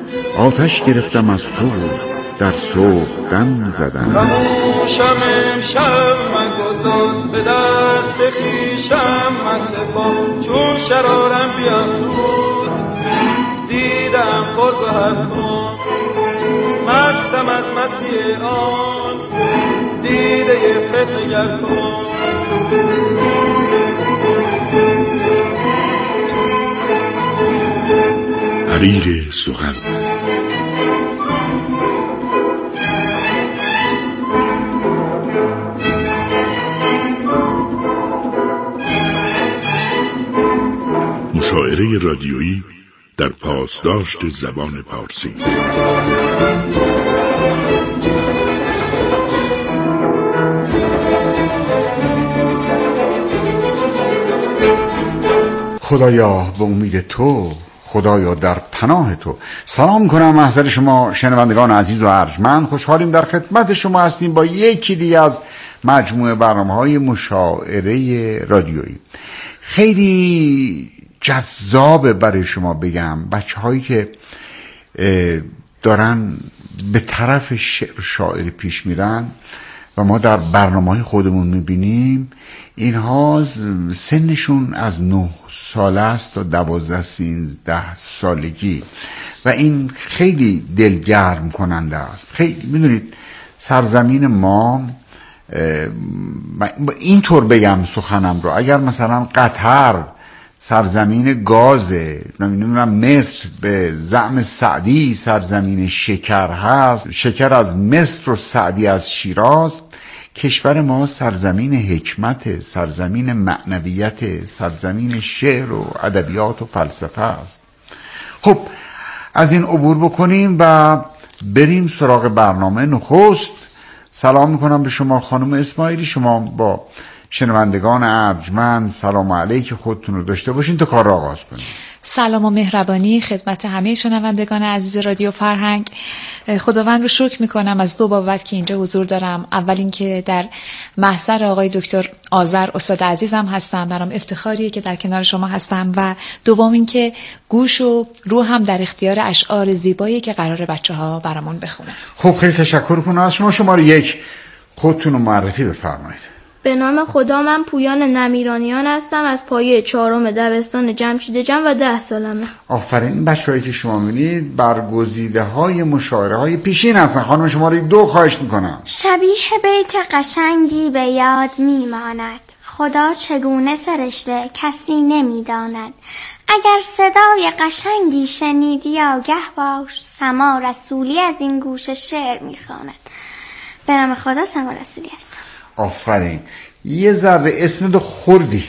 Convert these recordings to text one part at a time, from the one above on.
آتش گرفتم از تو در صبح دم زدم. خموشم امشب مگذار به دست خویشم مسبا، چون شرارم بیافروز دیدم پرگوهر کن. مستم از مستی آن دیده فتنگر کن. حریر سخن. مشاعره رادیویی در پاسداشت زبان پارسی. خدایا به امید تو، خدایا در پناه تو. سلام کنم محضر شما شنوندگان عزیز و ارجمند. خوشحالیم در خدمت شما هستیم با یکی دیگه از مجموعه برنامه‌های مشاعره رادیویی. خیلی جذابه برای شما بگم بچه هایی که دارن به طرف شعر و شاعری پیش میرن و ما در برنامه‌های خودمون میبینیم اینها سنشون از 9 ساله است تا 12-13 سالگی و این خیلی دلگرم کننده است. خیلی میدونید سرزمین ما، اینطور بگم سخنم رو، اگر مثلا قطر سرزمین گازه، نمیدونم مصر به زعم سعدی سرزمین شکر هست، شکر از مصر و سعدی از شیراز، کشور ما سرزمین حکمت، سرزمین معنویت، سرزمین شعر و ادبیات و فلسفه است. خب از این عبور بکنیم و بریم سراغ برنامه. نخست سلام میکنم به شما خانم اسماعیلی. شما با شنوندگان ارجمند سلام علیک خودتون رو داشته باشین تا کار را آغاز کنیم. سلام و مهربانی خدمت همه شنوندگان عزیز رادیو فرهنگ. خداوند رو شکر میکنم از دو بابت که اینجا حضور دارم. اول اینکه در محضر آقای دکتر آذر استاد عزیزم هستم، برام افتخاریه که در کنار شما هستم، و دوم اینکه گوش و روحم در اختیار اشعار زیبایی که قراره بچه‌ها برامون بخونن. خب خیلی تشکر میکنم از شما. شماره 1 خودتون رو معرفی بفرمایید. به نام خدا، من پویان نمیرانیان هستم، از پایه 4 دبستان جمشید جم و 10 سالمه. آفرین. بچه‌هایی که شما می‌بینید برگزیده های مشاعره های پیشین هستن. خانم شماره 2 خواهش میکنم. شبیه بیت قشنگی به یاد میماند، خدا چگونه سرشته کسی نمیداند. اگر صدای قشنگی شنیدی آگه باش، سما رسولی از این گوش شعر میخواند. به نام خدا سما رسولی هستم. آفرین. یه ذره اسم دو خوردی،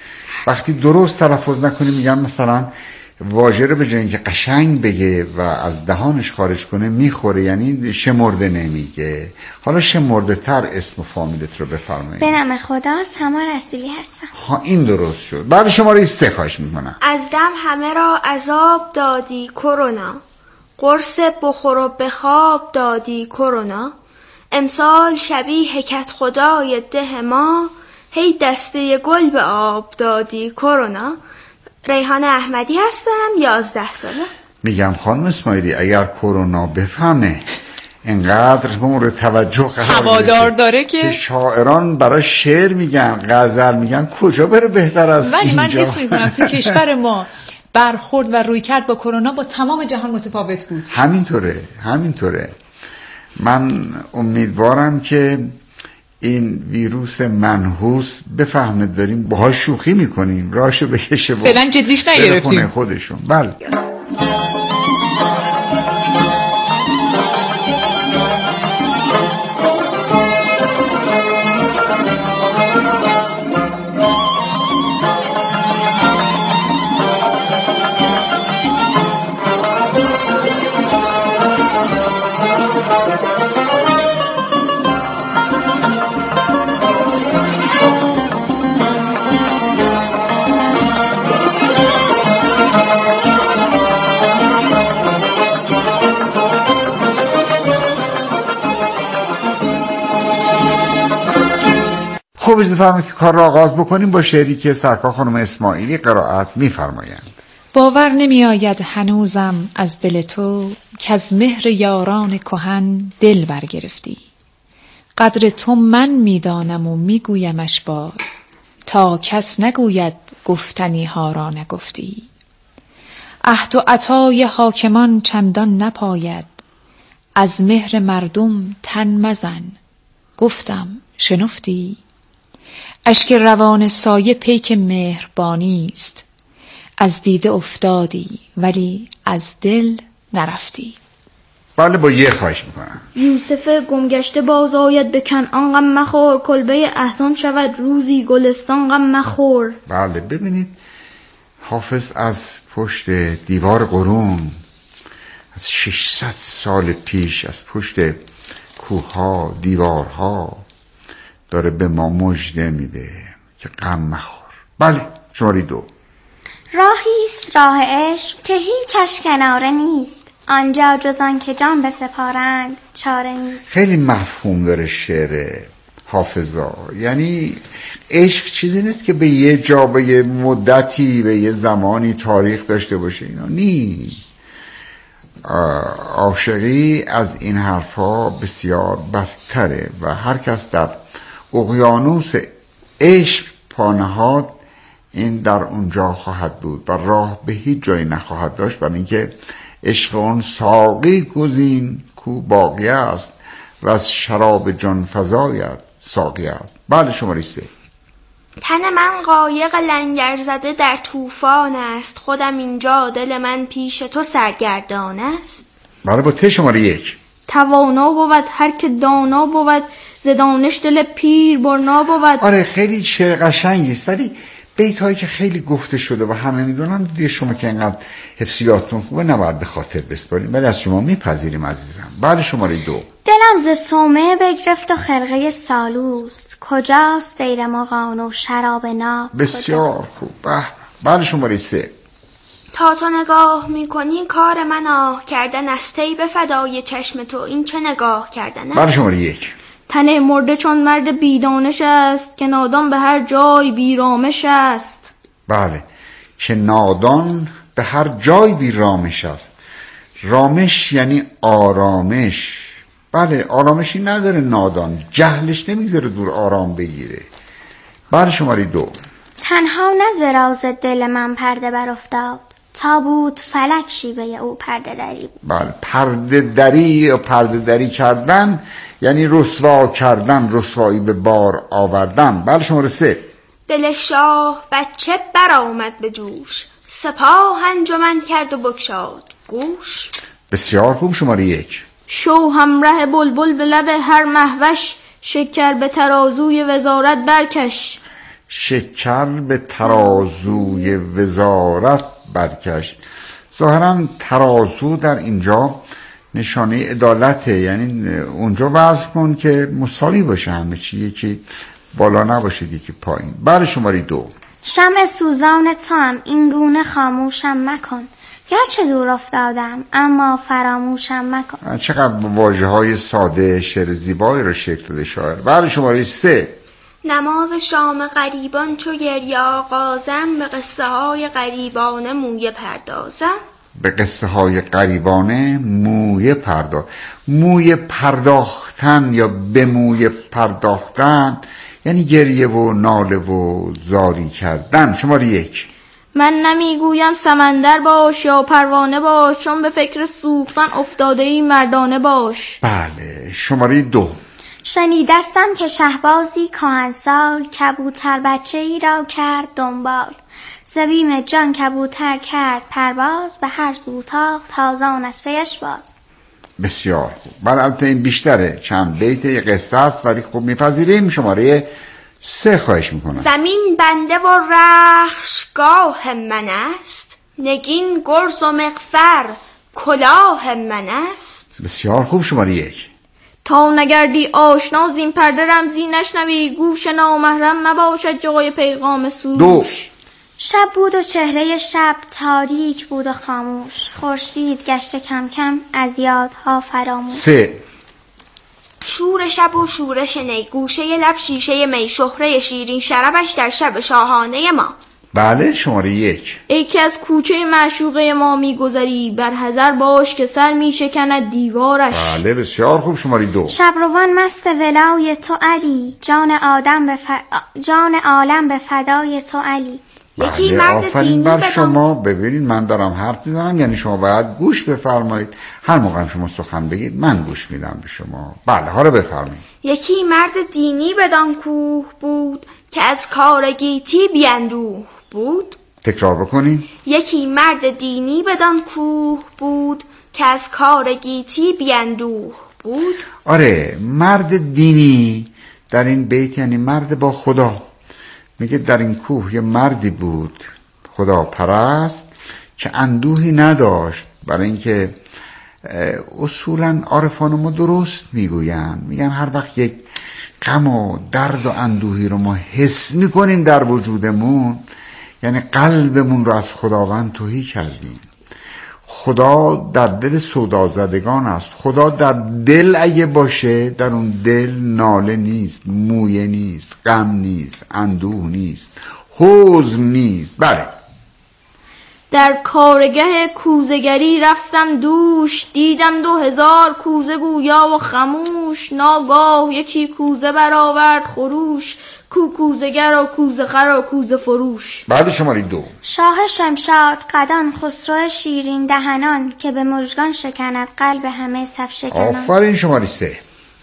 وقتی درست تلفظ نکنی میگن مثلا واژه رو به جای اینکه قشنگ بگه و از دهانش خارج کنه میخوره، یعنی شمرده نمیگه. حالا شمرده تر اسم و فامیلت رو بفرمایید. به نام خدا سما رسولی هستم. ها این درست شد. بعد شماره 3 خواهش میکنم. از دم همه را عذاب دادی کرونا، قرص بخور و بخواب دادی کرونا. امسال شبیه کت خدای ده ما، هی دسته گل به آب دادی کرونا. ریحان احمدی هستم، 11 ساله. میگم خانم اسماعیلی اگر کرونا بفهمه انقدر مورد توجه هوادار داره که شاعران برای شعر میگن، غزل میگن، کجا بره بهتر از ولی اینجا؟ من حس میکنم تو کشور ما برخورد و رویکرد با کرونا با تمام جهان متفاوت بود. همینطوره. من امیدوارم که این ویروس منحوس بفهمه داریم باهاش شوخی میکنیم، راشو بکشه فعلا جدیش نگرفتیم خودشون. بله. خب اجازه فرمایید که کار را آغاز بکنیم با شعری که سرکار خانم اسماعیلی قرائت می‌فرمایند. باور نمی آید هنوزم از دل تو که از مهر یاران کهن دل برگرفتی. قدر تو من میدانم و میگویمش باز، تا کس نگوید گفتنی ها را نگفتی. عهد و عطای حاکمان چندان نپاید، از مهر مردم تن مزن، گفتم شنفتی. اشک روان سایه پیک مهربانی است، از دیده افتادی ولی از دل نرفتی. بله با یه خواهش میکنم. یوسف گمگشته باز آید به کنعان غم مخور، کلبه احسان شود روزی گلستان غم مخور. بله ببینید حافظ از پشت دیوار قرون، از 600 سال پیش، از پشت کوه‌ها دیوارها داره به ما مژده میده که غم مخور. بله شماره 2. راهیست راه عشق که هیچش کناره نیست، آنجا جز آن که جان بسپارند چاره نیست. خیلی مفهوم داره شعر حافظا. یعنی عشق چیزی نیست که به یه جا، به یه مدتی، به یه زمانی تاریخ داشته باشه، اینا نیست. عاشقی از این حرفا بسیار برتره و هر کس در اقیانوس عشق پانهاد این در اونجا خواهد بود و راه به هیچ جایی نخواهد داشت، برای اینکه عشق اون ساقی گزین کو باقی است و از شراب جان فزایت ساقی است. بله شماره 3. تن من قایق لنگر زده در طوفان است، خودم اینجا دل من پیش تو سرگردان است. بله با ته شماره 1. توانا بود هر که دانا بود، ز دانش دل پیر برنا بود. آره خیلی شعر قشنگی است، ولی بیت هایی که خیلی گفته شده و همه میدونن دیگه، شما که اینقدر حفظیاتتون خوبه نباید به خاطر بسپاریم، ولی از شما میپذیریم عزیزم. بله شماره 2. دلم ز صومعه بگرفت و خرقه سالوست، کجاست دیر مغان و شراب ناب. بسیار خوب. بله شماره 3. تا تو نگاه میکنی کار من آه کردن است، ای به فدای چشم تو این چه نگاه کردن است. بله شماره 1. تن مرده چون مرد بیدانش است، که نادان به هر جای بیرامش است. بله که نادان به هر جای بیرامش است. رامش یعنی آرامش. بله آرامشی نداره نادان، جهلش نمیذاره دور آرام بگیره. بله شماره 2. تنها نه ز راز دل من پرده برافتاد، تا بود فلک شیوه او پرده دری بود. بله پرده دری یا پرده دری کردن یعنی رسوا کردن، رسوایی به بار آوردن. بله شماره 3. دل شاه بچه برآمد به جوش، سپاه انجمن کرد و بگشاد گوش. بسیار خوب. شماره 1. شو همراه بلبل به لب هر مهوش، شکر به ترازوی وزارت برکش. شکر به ترازوی وزارت برکش. ظاهرا ترازو در اینجا نشانه عدالته، یعنی اونجا وزن کن که مساوی باشه همه چی، یکی بالا نباشه یکی پایین. بله شماره 2. شمع سوزان تو هم این گونه خاموشم مکن، گرچه دور افتادم اما فراموشم مکن. چقدر واژه های ساده شعر زیبایی را شکل داده شاعر. بله شماره 3. نماز شام غریبان چو گریه آغازم، به قصه های غریبانه مویه پردازم. به قصه های غریبانه مویه مویه پرداختن یا به مویه پرداختن یعنی گریه و ناله و زاری کردن. شماره 1. من نمیگویم سمندر باش یا پروانه باش، چون به فکر سوختن افتاده ای مردانه باش. بله شماره 2. شنیدستم که شهبازی کهنسال، کبوتر بچه ای را کرد دنبال. ز بیم جان کبوتر کرد پرواز، به هر سو تاخت تازان از پیش باز. بسیار خوب. بله البته این بیشتره، چند بیت یه قصه است ولی خوب میپذیریم. شماره 3 خواهش میکنم. زمین بنده و رخشگاه من است، نگین گرز و مغفر کلاه من است. بسیار خوب. شماره 1. تا نگردی آشنا زین پرده رمزی نشنوی، گوش نامحرم مباشد جای پیغام سروش. 2. شب بود و چهره شب تاریک بود و خاموش، خورشید گشته کم کم از یادها فراموش. 3. شور شب و شورش نی، گوشه لب شیشه می، شهره شیرین شربش در شب شاهانه ما. بله شماره 1. ای که از کوچه معشوقه ما میگذری، بر حذر باش که سر میشکند دیوارش. بله بسیار خوب. شماره 2. شبروان مست ولای تو علی، جان عالم به فدای تو علی. یکی بله مرد آفرین دینی بر بدان شما. ببینید من دارم حرف میزنم، یعنی شما باید گوش بفرمایید. هر موقع شما سخن بگید من گوش میدم به شما. بله حالا بفرمایید. یکی مرد دینی بدان کوه بود، که از کار گیتی بیندوه بود. تکرار بکنید. یکی مرد دینی بدان کوه بود، که از کار گیتی بیندوه بود. آره مرد دینی در این بیت یعنی مرد با خدا. میگه در این کوه یه مردی بود خدا پرست که اندوهی نداشت، برای اینکه اصولا عارفان ما درست میگن هر وقت یک غم و درد و اندوهی رو ما حس میکنیم در وجودمون، یعنی قلبمون رو از خداوند تهی کردیم. خدا در دل سودازدگان است. خدا در دل اگه باشه، در اون دل ناله نیست، مویه نیست، غم نیست، اندوه نیست، حزن نیست. بله در کارگه کوزگری رفتم دوش، دیدم 2000 کوزه گویا و خموش. ناگاه یکی کوزه برآورد خروش، کوزگر و کوزه خر و کوزه فروش. بعد شماره 2. شاه شمشاد قدان، خسرو شیرین دهنان، که به مژگان شکند قلب همه صف شکنان. آفرین. شماره 3.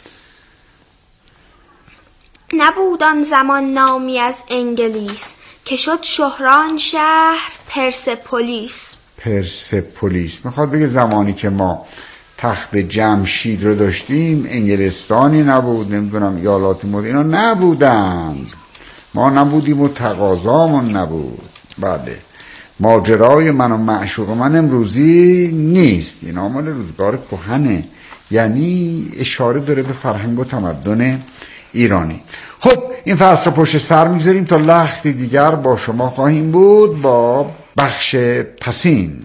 نبود آن زمان نامی از انگلیس، که شد شهران شهر پرسپولیس. پرسپولیس میخواد بگه زمانی که ما تخت جمشید رو داشتیم انگلستانی نبود، نمیدونم ایالات متحده اینا نبودند، ما نبودیم و تقاضامون نبود. بله ماجرای من و معشوق من امروزی نیست، این مال روزگار کهنه، یعنی اشاره داره به فرهنگ و تمدن ایرانی. خب این فصل رو پشت سر میگذاریم تا لختی دیگر با شما خواهیم بود با بخش پسین.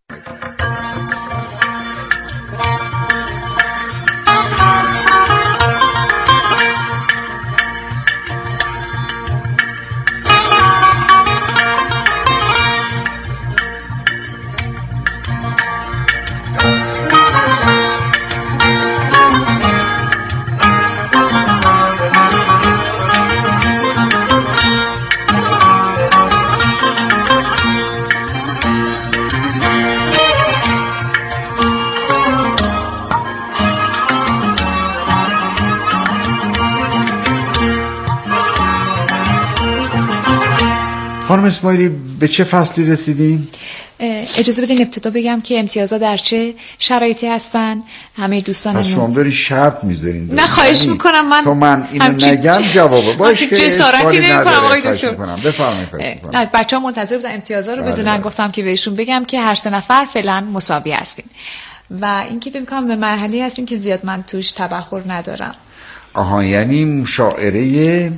خانم اسماعیلی به چه فصلی رسیدیم؟ اجازه بدین ابتدا بگم که امتیازها در چه شرایطی هستن. همه دوستانمون پس شما داری شرط میذارین. نه خواهش میکنم، من تو من اینو نگم جوابه باش که جسارتی نمیکنم آقای دکتر. بفرمایید. بچه‌ها منتظر بودن امتیازها رو بدونن. گفتم که بهشون بگم که هر 3 نفر فعلا مساوی هستین و اینکه فکر می‌کنم به مرحله هستین که زیاد من توش تبحر ندارم. آها یعنی مشاعره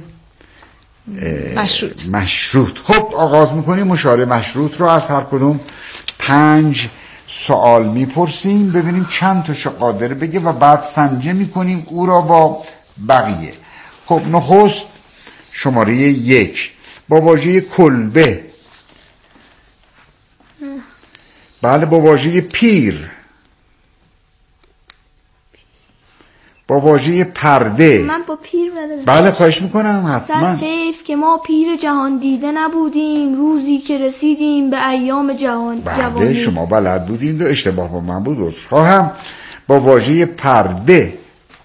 مشروط. خب آغاز میکنیم مشاعره مشروط رو. از هر کدوم 5 سوال میپرسیم ببینیم چند تاشو قادر بگه و بعد سنجه میکنیم او را با بقیه. خب نخست شماره 1 با واژه کلبه. بله با واژه پیر. با واژه پرده. من با پیر بلدم. بله خواهش میکنم حتما. صد حیف که ما پیر جهان دیده نبودیم، روزی که رسیدیم به ایام جوانی. بله شما بلد بودین و اشتباه با من بود. عذرخواهم. با واژه پرده.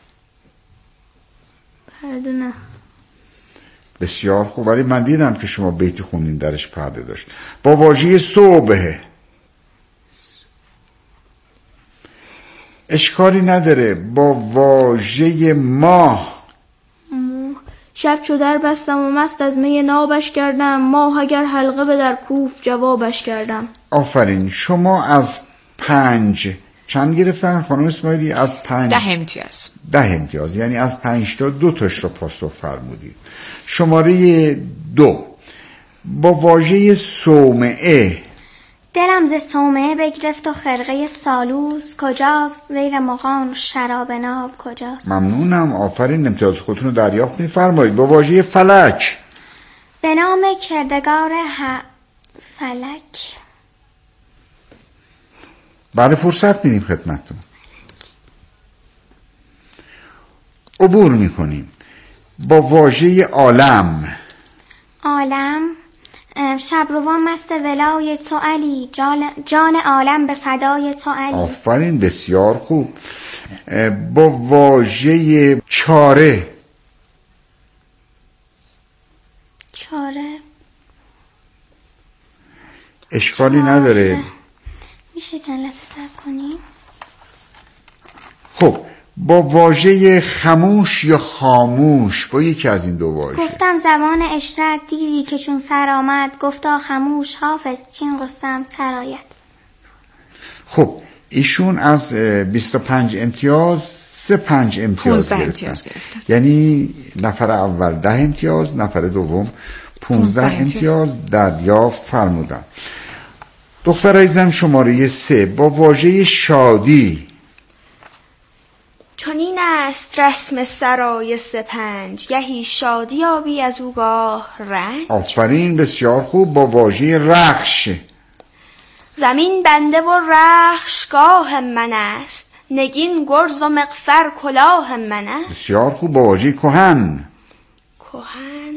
پرده نه. بسیار خوب، ولی من دیدم که شما بیت خوندین درش پرده داشت. با واژه صبح. اشکالی نداره. با واژه ماه. شب چو در بستم و مست از می نابش کردم، ماه اگر حلقه به در کوف جوابش کردم. آفرین. شما از 5 چند گرفتن خانم اسماعیلی؟ از 5 10 امتیاز. 10 امتیاز، یعنی از 5 تا 2 تاش رو پاسخ فرمودید. شماره 2 با واژه صومعه. دلم ز صومعه بگرفت و خرقه سالوس کجاست، زیر مغان و شراب ناب کجاست. ممنونم. آفرین. امتیاز خودتون رو دریافت می‌فرمایید. با واژه فلک. به نام کردگار فلک. بله فرصت میدیم خدمتتون. عبور میکنیم با واژه عالم. عالم. شبروان مست ولای تو علی، جان عالم به فدای تو علی. آفرین، بسیار خوب. با واژه چاره. چاره. اشکالی نداره. میشه که لحظه صبر کنیم. خب با واژه خموش یا خاموش، با یکی از این دو واژه. گفتم زبان اشرت دیدی که چون سر آمد، گفتا خموش حافظ که این قصم سرایت. خب ایشون از 25 امتیاز 5 امتیاز گرفتن. یعنی نفر اول 10 امتیاز، نفر دوم 15 امتیاز دریافت فرمودن. دختر عزیزم شماره 3 با واژه شادی. چنین است رسم سرای سپنج، گهی شادی یابی از او گاه رنج. آفرین، بسیار خوب. با واژه رخش. زمین بنده و رخش گاه من است، نگین گرز و مغفر کلاه من است. بسیار خوب. با واژه کهن. کهن.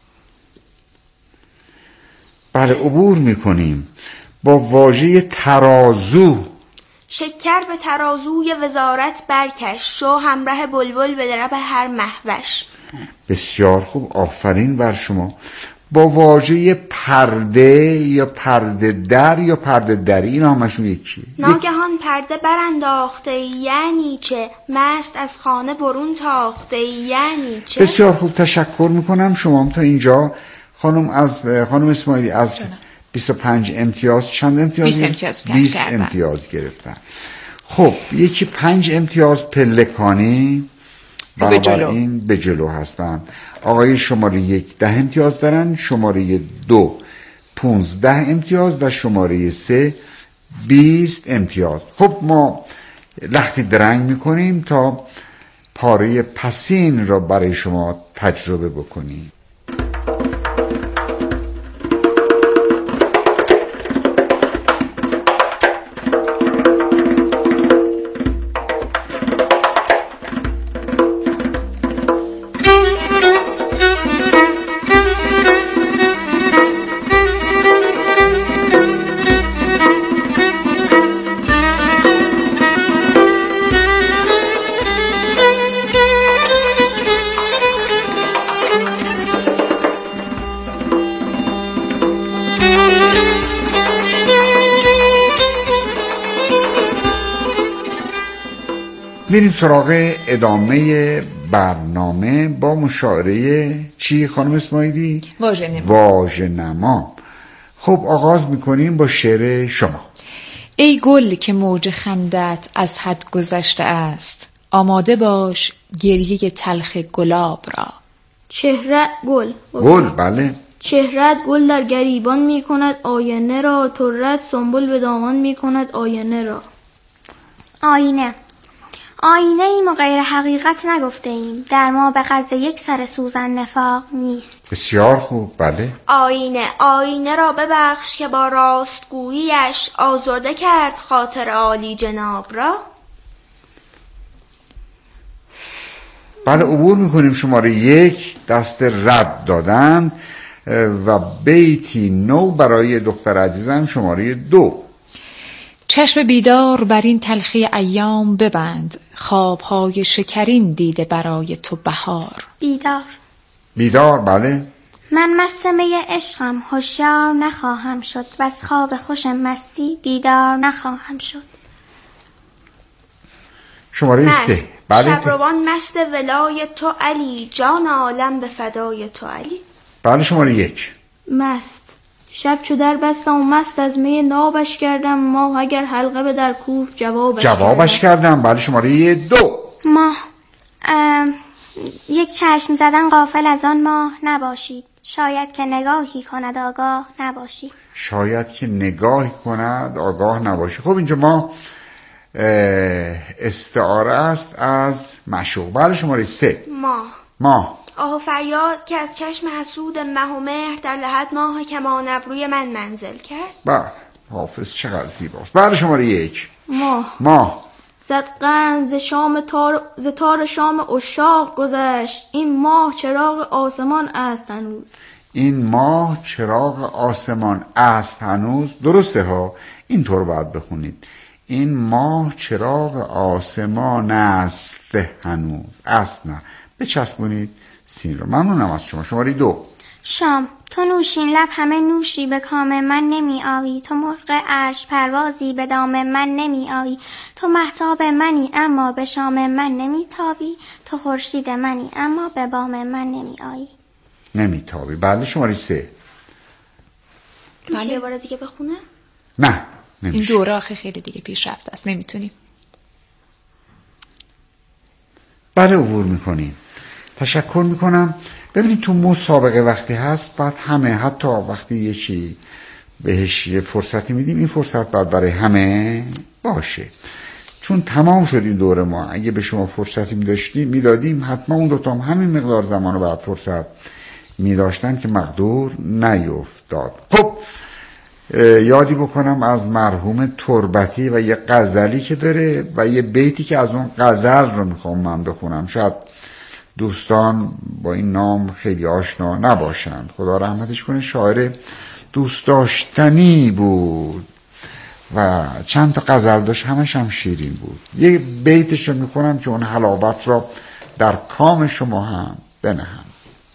بله عبور میکنیم با واژه ترازو. شکر به ترازوی وزارت برکش، شو همراه بلبل به درب هر مهوش. بسیار خوب، آفرین بر شما. با واژه پرده یا پرده در یا پرده دری، این همشون یکیه. ناگهان پرده برانداخته یعنی چه، مست از خانه برون تاخته یعنی چه. بسیار خوب، تشکر میکنم. شما هم تا اینجا خانم اسماعیلی از 25 امتیاز چند امتیاز؟ 20 امتیاز گرفتن. خب یکی 5 امتیاز پلکانی، بنابراین به جلو هستن. آقای شماره 1 10 امتیاز دارن، شماره 2 15 امتیاز و شماره 3 20 امتیاز. خب ما لختی درنگ میکنیم تا پاره پسین را برای شما تجربه بکنیم. میریم سراغ ادامه برنامه با مشاعره چی خانم اسماعیلی؟ واژه‌نما. خب آغاز میکنیم با شعر شما. ای گل که موج خندت از حد گذشته است، آماده باش گریه تلخ گلاب را. چهره گل. بله. چهرت گل در گریبان می کند آینه را، ترت سنبل به دامان می کند آینه را. آینه ایم و غیر حقیقت نگفته ایم، در ما به قدر یک سر سوزن نفاق نیست. بسیار خوب. بله. آینه را ببخش که با راستگوییش آزرده کرد خاطر عالی جناب را. بله عبور میکنیم. شماره 1 دست رد دادن و بیتی نو برای دختر عزیزم شماره 2. چشم بیدار بر این تلخی ایام ببند، خوابهای شکرین دیده برای تو بهار. بیدار. بله. من مست می عشقم هوشیار نخواهم شد، بس خواب خوش مستی بیدار نخواهم شد. شماره 3. بله. شبروان مست ولای تو علی، جان عالم به فدای تو علی. بله. شماره 1. مست. شب چو در بستم و مست از می نابش کردم، ماه اگر حلقه به در کوف جوابش کردم. بله. شماره 2. ماه. یک چشم زدن غافل از آن ماه نباشید، شاید که نگاهی کند آگاه نباشید. خب اینجا ما استعاره است از معشوق. بله. شماره 3. ماه. آه و فریاد که از چشم حسود مه و مهر در لحد ماه کمان ابروی من منزل کرد. بله حافظ چقدر زیباست. بعد شماره 1 ماه. زد قند ز تار شام عشاق گذشت، این ماه چراغ آسمان است هنوز. این ماه چراغ آسمان است هنوز. درسته ها، اینطور باید بخونید. این ماه چراغ آسمان است هنوز. است نه، بچسبونید سین رو. ممنونم از شما. شماره 2 شام. تو نوشین لب همه نوشی به کام من نمی آیی، تو مرغ عرش پروازی به دام من نمی آیی، تو مهتاب منی اما به شام من نمی تابی، تو خورشید منی اما به بام من نمی آیی. نمی تابی. بله شماره 3 میشه یه بار دیگه بخونه؟ نه این دوره آخه خیلی دیگه پیش رفته است، نمیتونیم. بله عبور میکنیم. تشکر میکنم. ببینید تو مسابقه وقتی هست بعد همه، حتی وقتی یکی بهش یه فرصتی میدیم، این فرصت باید برای همه باشه. چون تمام شد این دوره ما، اگه به شما فرصتی میدادیم حتما اون دوتا هم همین مقدار زمان رو بعد فرصت میداشتن که مقدور نیفتاد. خب یادی بکنم از مرحوم تربتی و یه غزلی که داره و یه بیتی که از اون غزل رو میخوام من بخونم. شاید دوستان با این نام خیلی آشنا نباشند. خدا رحمتش کنه. شاعر دوست داشتنی بود و چند تا غزل داشت، همش هم شیرین بود. یه بیتش رو میخونم که اون حلاوت را در کام شما هم بنهم.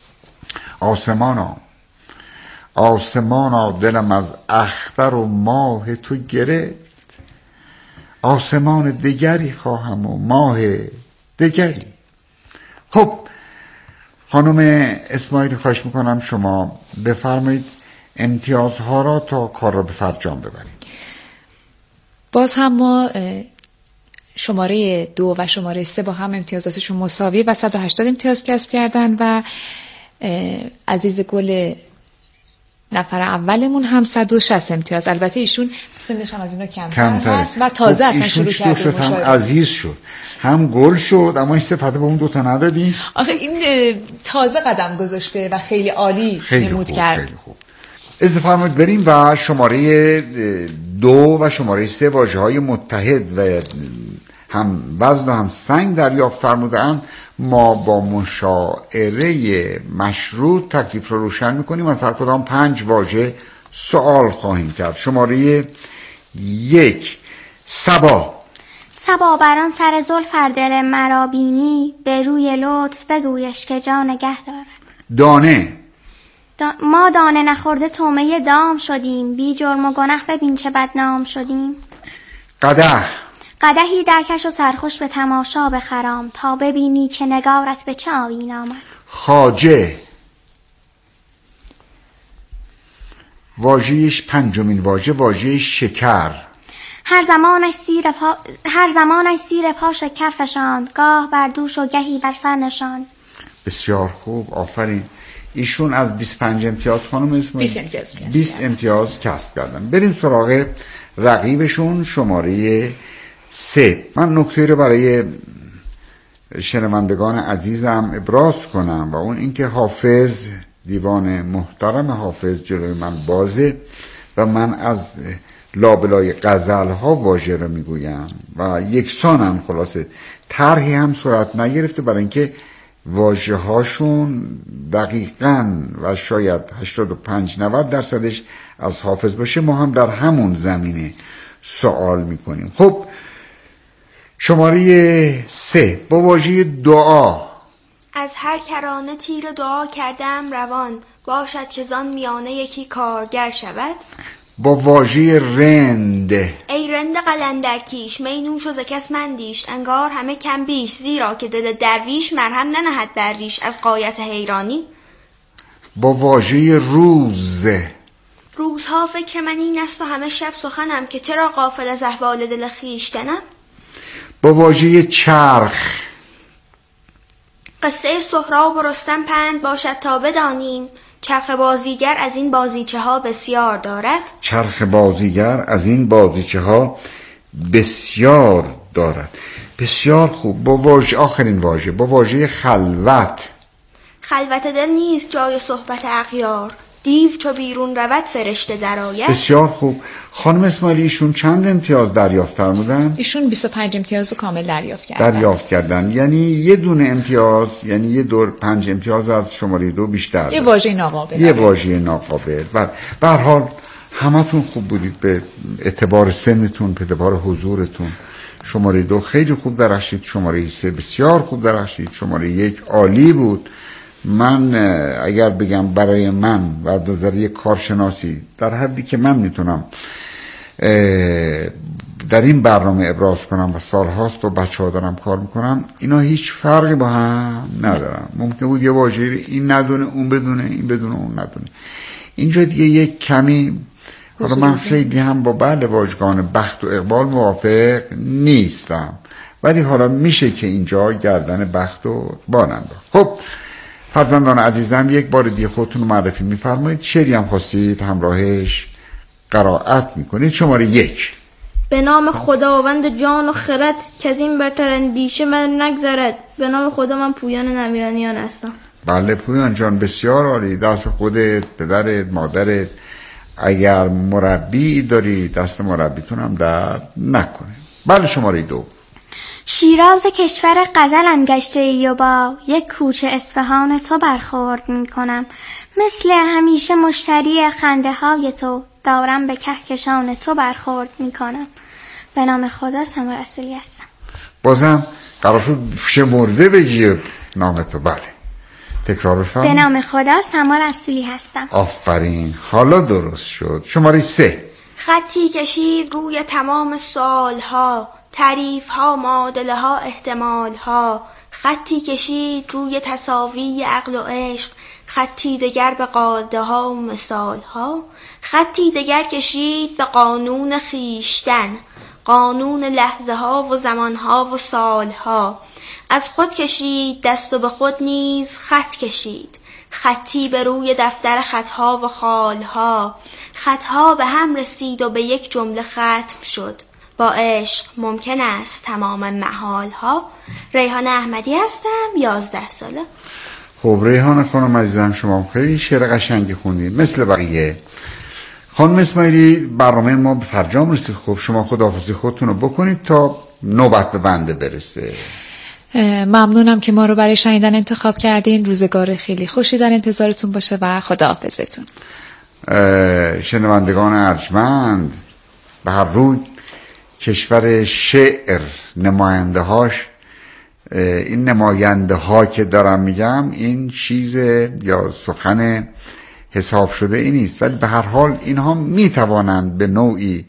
آسمانا دلم از اختر و ماه تو گرفت، آسمان دیگری خواهم و ماه دیگری. خب خانم اسماعیلی خواهش میکنم شما بفرمایید امتیازها را تا کار را به فرجام ببرید. باز هم ما شماره 2 و شماره 3 با هم امتیازاتشون مساوی و 180 امتیاز کسب کردن و عزیز گل نفر اولمون هم 160 امتیاز. البته ایشون سنش هم از اینا کمتر هست و تازه اصلا شروع کرده. هم عزیز شد هم گل شد، اما این صفت به اون دوتا ندادی. آخه این تازه قدم گذاشته و خیلی عالی نمود کرد. خیلی خوب. اجازه فرمایید بریم و شماره 2 و شماره 3 واژه‌های متحد و هم وزن و هم سنگ دریافت فرمودند. ما با مشاعره مشروط تکلیف رو روشن میکنیم. از هر کدام 5 واژه سوال خواهیم کرد. شماره 1 صبا. صبا بران سر زلف دل مرا بینی، به روی لطف بگویش که جا نگه دارد. دانه. ما دانه نخورده طعمه دام شدیم، بی جرم و گناه ببین چه بدنام شدیم. قدح. قدحی درکش و سرخوش به تماشا بخرام، تا ببینی که نگارت به چه آیین آمد. خواجه. واژه‌اش 5مین واژه شکر. هر زمانش زیر پا شکر فشاند، گاه بر دوش و گهی بر سر نشاند. بسیار خوب، آفرین. ایشون از 25 امتیاز خانم اسماعیلی 20 امتیاز کسب کردن. بریم سراغ رقیبشون شماره 3. من نکته رو برای شنوندگان عزیزم ابراز کنم و اون اینکه حافظ، دیوان محترم حافظ جلوی من بازه و من از لابلای غزل ها واژه رو میگویم و یکسانم. خلاصه طرحی هم صورت نگرفته برای اینکه واژه هاشون دقیقاً و شاید 85-90% از حافظ باشه. ما هم در همون زمینه سوال میکنیم. خب شماره 3 با واژه دعا. از هر کرانه تیر دعا کردم روان، باشد که زان میانه یکی کارگر شود. با واژه رند. ای رند قلندر کیش، می نوش و ز کس مندیش، انگار همه کم بیش، زیرا که دل درویش مرهم ننهد بر ریش از غایت حیرانی. با واژه روز. روزها فکر من این است و همه شب سخنم، که چرا غافل از احوال دل خویشتنم. با واژه چرخ. قصه سهراب و رستم پند باشد تا بدانیم، چرخ بازیگر از این بازیچه ها بسیار دارد. چرخ بازیگر از این بازیچه ها بسیار دارد. بسیار خوب. با واژه آخرین واژه با واژه خلوت. خلوت دل نیست جای صحبت اغیار، دیو چو بیرون رود فرشته درآید. بسیار خوب. خانم اسماعیلی ایشون چند امتیاز دریافت فرمودن؟ ایشون 25 امتیاز رو کامل دریافت کردن. یعنی یه دونه امتیاز، یعنی یه دور 5 امتیاز از شماره 2 بیشتر. یه واژه ناقابل. یه واژه ناقابل. به هر حال همتون خوب بودید به اعتبار سنتون، به اعتبار حضورتون. شماره 2 خیلی خوب درخشید، شماره 3 بسیار خوب درخشید، شماره 1 عالی بود. من اگر بگم برای من و از نظر یک کارشناسی در حدی که من میتونم در این برنامه ابراز کنم و سالهاست با بچه‌ها دارم کار میکنم، اینا هیچ فرقی با هم ندارن. ممکن بود یه واژه این ندونه اون بدونه، این بدونه اون ندونه. اینجا دیگه یک کمی، حالا من خیلی هم با واژگان بخت و اقبال موافق نیستم، ولی حالا میشه که اینجا گردن بخت و اقبال انداخت. خب فرزندان عزیزم، یک بار دیگه خودتون رو معرفی میفرمایید، شعری هم خواستید همراهش قرائت میکنید. شماره 1. به نام خداوند جان و خرد که از این برتر اندیشه من نگذرد. به نام خدا، من پویان نمیرانیان هستم. بله پویان جان، بسیار عالی. دست خودت، پدرت، مادرت، اگر مربی داری دست مربیتون هم درد نکنه. بله شماره 2. شیراز کشور غزلم گشته ای و با یک کوچه اصفهان تو برخورد می کنم. مثل همیشه مشتری خنده های تو دارم، به کهکشان تو برخورد می کنم. به نام خدا سما رسولی هستم. بازم قرار شد شمرده بگی نام تو. بله تکرار بفرم. به نام خدا سما رسولی هستم. آفرین، حالا درست شد. شماره 3. خطی کشید روی تمام سالها، تعریف ها، معادله ها، احتمال ها. خطی کشید روی تساوی عقل و عشق، خطی دگر به قاعده ها و مثال ها. خطی دگر کشید به قانون خیشتن، قانون لحظه ها و زمان ها و سال ها. از خود کشید دست و به خود نیز خط کشید، خطی به روی دفتر خطها و خالها. خطها به هم رسید و به یک جمله ختم شد، با عشق ممکن است تمام محالها. ریحان احمدی هستم، 11 ساله. خب ریحان خانم عزیزم، شما خیلی شعر قشنگی خوندید مثل بقیه. خانم اسماعیلی، برنامه ما به فرجام رسید. خب شما خداحافظی خودتون رو بکنید تا نوبت به بنده برسه. ممنونم که ما رو برای شنیدن انتخاب کردین. روزگار خیلی خوشی در انتظارتون باشه و خداحافظتون. شنوندگان ارجمند، به هر روی کشور شعر نماینده هاش، این نماینده ها که دارم میگم این چیز یا سخن حساب شده ای نیست، ولی به هر حال اینها میتوانند به نوعی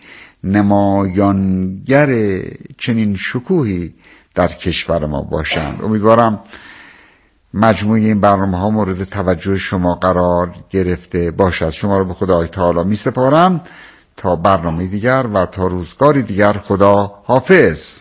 نمایانگر چنین شکوهی در کشور ما باشند. امیدوارم مجموعه این برنامه ها مورد توجه شما قرار گرفته باشد. شما رو به خدای تعالی می سپارم تا برنامه دیگر و تا روزگاری دیگر. خدا حافظ.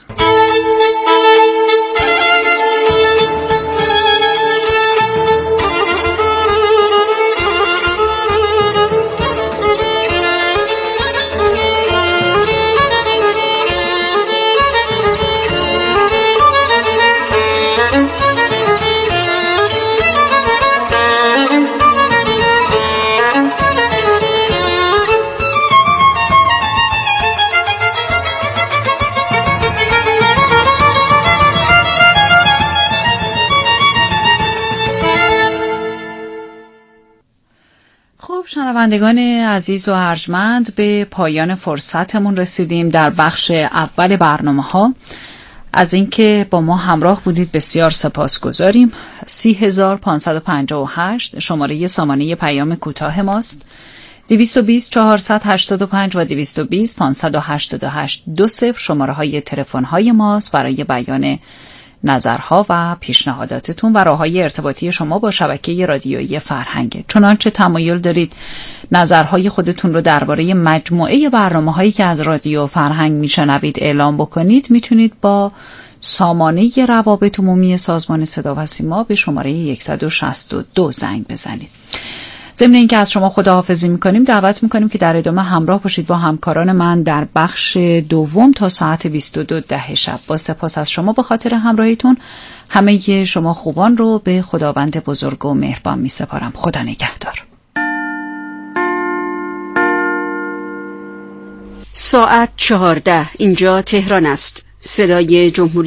شنوندگان عزیز و ارجمند، به پایان فرصتمون رسیدیم در بخش اول برنامه‌ها. از اینکه با ما همراه بودید بسیار سپاسگزاریم. 30558 شماره سامانه پیام کوتاه ماست. 220 485 و 220 588 20 شماره های تلفن های ماست برای بیان نظرها و پیشنهاداتتون و راههای ارتباطی شما با شبکه رادیویی فرهنگ. چنانچه تمایل دارید نظرهای خودتون رو درباره مجموعه برنامه‌هایی که از رادیو فرهنگ میشنوید اعلام بکنید، میتونید با سامانه روابط عمومی سازمان صدا و سیما به شماره 162 زنگ بزنید. ضمن اینکه از شما خداحافظی میکنیم، دعوت میکنیم که در ادامه همراه باشید با همکاران من در بخش دوم تا ساعت 22 شب. با سپاس از شما به خاطر همراهیتون، همه شما خوبان رو به خداوند بزرگ و مهربان می سپارم. خدا نگهدار. ساعت 14. اینجا تهران است. صدای جمهوری